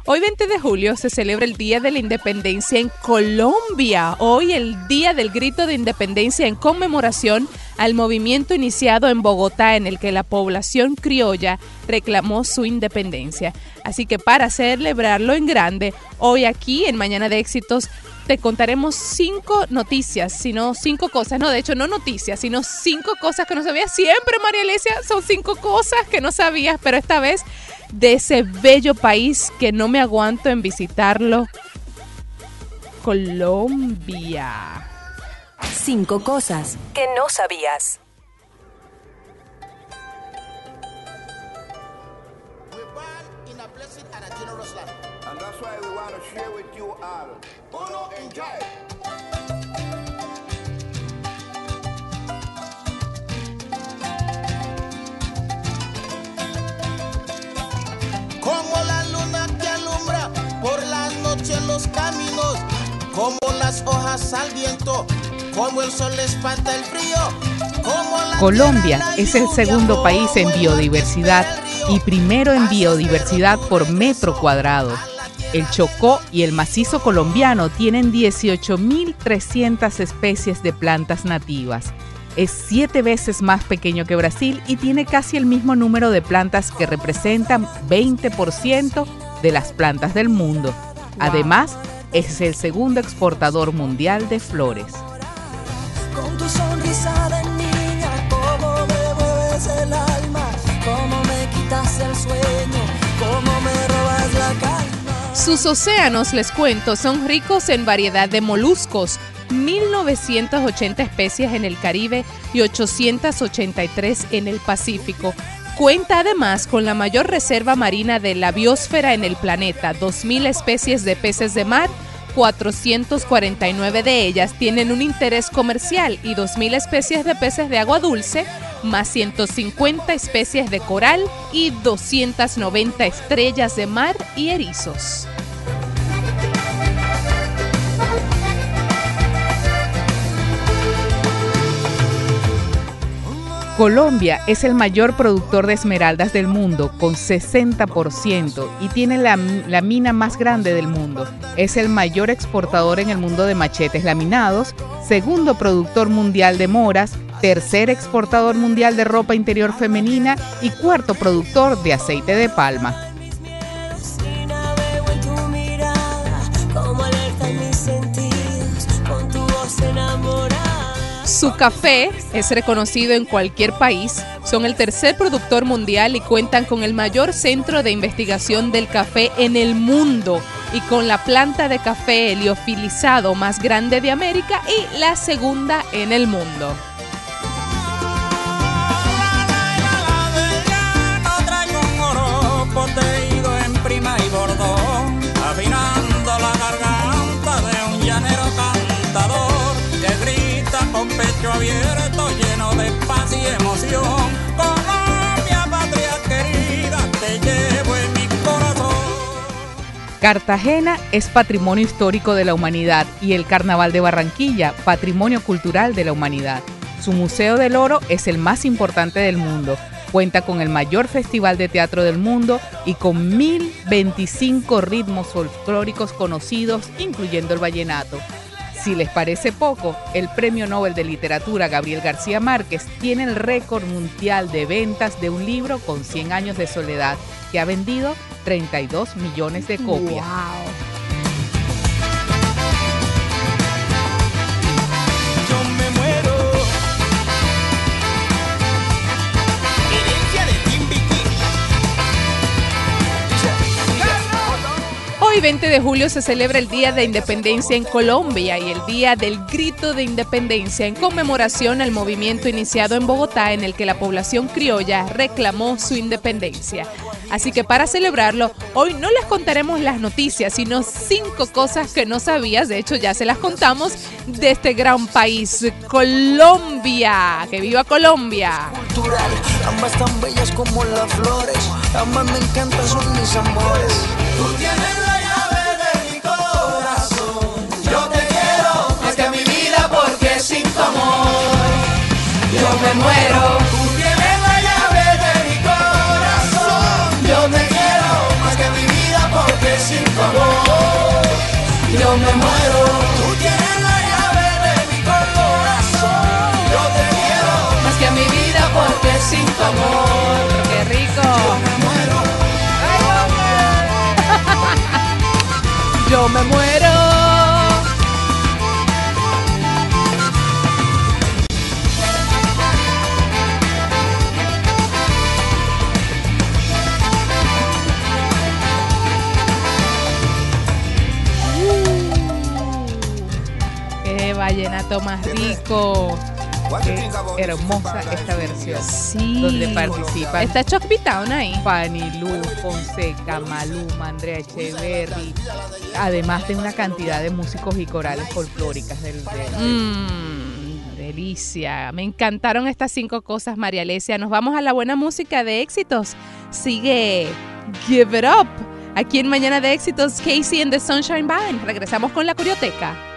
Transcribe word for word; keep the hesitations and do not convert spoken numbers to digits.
Hoy veinte de julio se celebra el Día de la Independencia en Colombia. Hoy el Día del Grito de Independencia en conmemoración al movimiento iniciado en Bogotá en el que la población criolla reclamó su independencia. Así que para celebrarlo en grande, hoy aquí en Mañana de Éxitos te contaremos cinco noticias, sino cinco cosas, no, de hecho no noticias, sino cinco cosas que no sabías. Siempre, María Alesia, son cinco cosas que no sabías, pero esta vez de ese bello país que no me aguanto en visitarlo, Colombia. Cinco cosas que no sabías. Como la luna que alumbra por la noche en los caminos, como las hojas al viento, como el sol espanta el frío, como la Colombia es el segundo país en biodiversidad y primero en biodiversidad por metro cuadrado. El Chocó y el macizo colombiano tienen dieciocho mil trescientas especies de plantas nativas. Es siete veces más pequeño que Brasil y tiene casi el mismo número de plantas que representan veinte por ciento de las plantas del mundo. Wow. Además, es el segundo exportador mundial de flores. Con tu sonrisa de niña, cómo me mueves el alma, cómo me quitas el sueño, cómo me robas la calma. Sus océanos, les cuento, son ricos en variedad de moluscos, mil novecientas ochenta especies en el Caribe y ochocientas ochenta y tres en el Pacífico. Cuenta además con la mayor reserva marina de la biosfera en el planeta, dos mil especies de peces de mar, cuatrocientas cuarenta y nueve de ellas tienen un interés comercial y dos mil especies de peces de agua dulce, más ciento cincuenta especies de coral y doscientas noventa estrellas de mar y erizos. Colombia es el mayor productor de esmeraldas del mundo, con sesenta por ciento, y tiene la, la mina más grande del mundo. Es el mayor exportador en el mundo de machetes laminados, segundo productor mundial de moras, tercer exportador mundial de ropa interior femenina y cuarto productor de aceite de palma. Su café es reconocido en cualquier país, son el tercer productor mundial y cuentan con el mayor centro de investigación del café en el mundo y con la planta de café heliofilizado más grande de América y la segunda en el mundo. Con pecho abierto, lleno de paz y emoción, Colombia, patria querida, te llevo en mi corazón. Cartagena es patrimonio histórico de la humanidad y el Carnaval de Barranquilla, patrimonio cultural de la humanidad. Su Museo del Oro es el más importante del mundo. Cuenta con el mayor festival de teatro del mundo y con mil veinticinco ritmos folclóricos conocidos, incluyendo el vallenato. Si les parece poco, el Premio Nobel de Literatura Gabriel García Márquez tiene el récord mundial de ventas de un libro con cien años de soledad, que ha vendido treinta y dos millones de copias. Wow. Hoy, veinte de julio, se celebra el Día de Independencia en Colombia y el Día del Grito de Independencia en conmemoración al movimiento iniciado en Bogotá en el que la población criolla reclamó su independencia. Así que para celebrarlo, hoy no les contaremos las noticias, sino cinco cosas que no sabías, de hecho ya se las contamos, de este gran país, Colombia. ¡Que viva Colombia! Cultural, ambas tan bellas como las flores, ambas me encantan, son mis amores. Tú tienes la llave de mi corazón, yo te quiero más que a mi vida porque sin tu amor yo me muero. Tú tienes la llave de mi corazón, yo te quiero más que a mi vida porque sin tu amor yo me muero. Tú tienes la llave de mi corazón. Yo te quiero más que a mi vida porque sin tu amor ¡Qué rico! yo me muero. Yo me muero. Qué vallenato más rico. Qué hermosa esta versión. Sí. Donde participan Está Chuck B. Town ahí. Fanny Lu, Fonseca, Maluma, Andrea Echeverry, además de una cantidad de músicos y corales folclóricas del, del, Mmm, delicia. Me encantaron estas cinco cosas, María Alesia. Nos vamos a la buena música de éxitos. Sigue Give It Up. Aquí en Mañana de Éxitos, Casey and the Sunshine Band. Regresamos con la Curioteca.